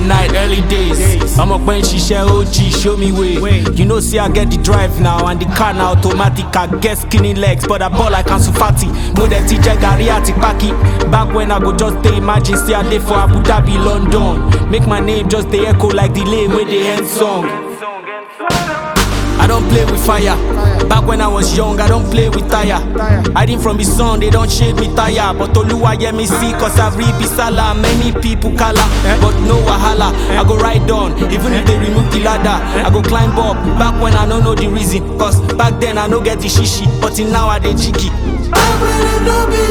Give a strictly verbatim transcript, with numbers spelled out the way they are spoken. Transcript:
night, early days. I'm up when she share O G, show me way. You know, see I get the drive now and the car now automatic. I get skinny legs, but I ball like Ansu Fati. Model teacher Gary Atipaki. Back when I go just dey imagine, see I dey for Abu Dhabi, London. Make my name just dey echo like the lane where they end song. I don't play with fire. Back when I was young, I don't play with tire. Hiding from the sun, they don't shade me tire. But Oluwa hear me see, cause I read Bisala. Many people kala, but no wahala. I go ride on, even if they remove the ladder. I go climb up, back when I don't know the reason. Cause back then I no get the shishi, but till now I dey jiggy. Back when I no be